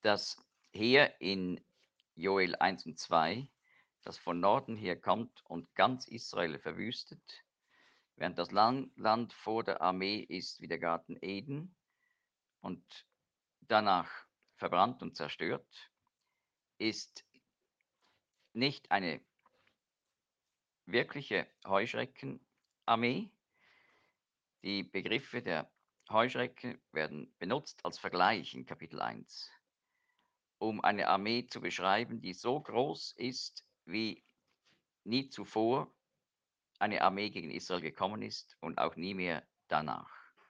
das Heer in Joel 1 und 2, das von Norden her kommt und ganz Israel verwüstet, während das Land vor der Armee ist wie der Garten Eden und danach verbrannt und zerstört, ist nicht eine wirkliche Heuschreckenarmee. Die Begriffe der Heuschrecke werden benutzt als Vergleich in Kapitel 1, um eine Armee zu beschreiben, die so groß ist, wie nie zuvor eine Armee gegen Israel gekommen ist und auch nie mehr danach.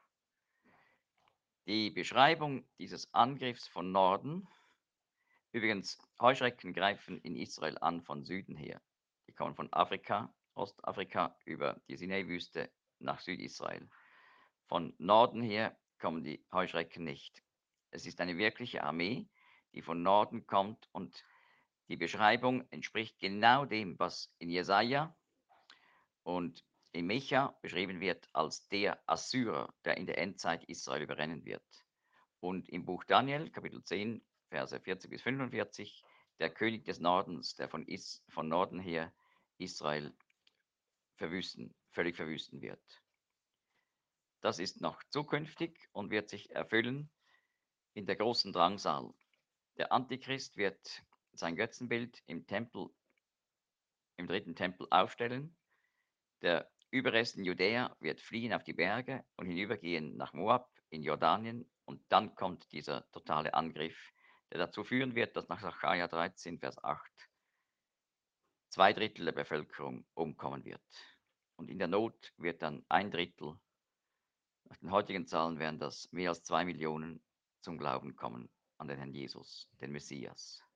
Die Beschreibung dieses Angriffs von Norden, übrigens, Heuschrecken greifen in Israel an von Süden her. Die kommen von Afrika, Ostafrika über die Sinai-Wüste nach Südisrael. Von Norden her kommen die Heuschrecken nicht. Es ist eine wirkliche Armee, die von Norden kommt, und die Beschreibung entspricht genau dem, was in Jesaja und in Micha beschrieben wird als der Assyrer, der in der Endzeit Israel überrennen wird. Und im Buch Daniel, Kapitel 10, Verse 40 bis 45, der König des Nordens, der von Norden her Israel völlig verwüsten wird. Das ist noch zukünftig und wird sich erfüllen in der großen Drangsal. Der Antichrist wird sein Götzenbild im dritten Tempel aufstellen. Der Überrest in Judäa wird fliehen auf die Berge und hinübergehen nach Moab in Jordanien. Und dann kommt dieser totale Angriff, der dazu führen wird, dass nach Sacharja 13, Vers 8 zwei Drittel der Bevölkerung umkommen wird. Und in der Not wird dann ein Drittel, nach den heutigen Zahlen wären das mehr als 2 Millionen, zum Glauben kommen an den Herrn Jesus, den Messias.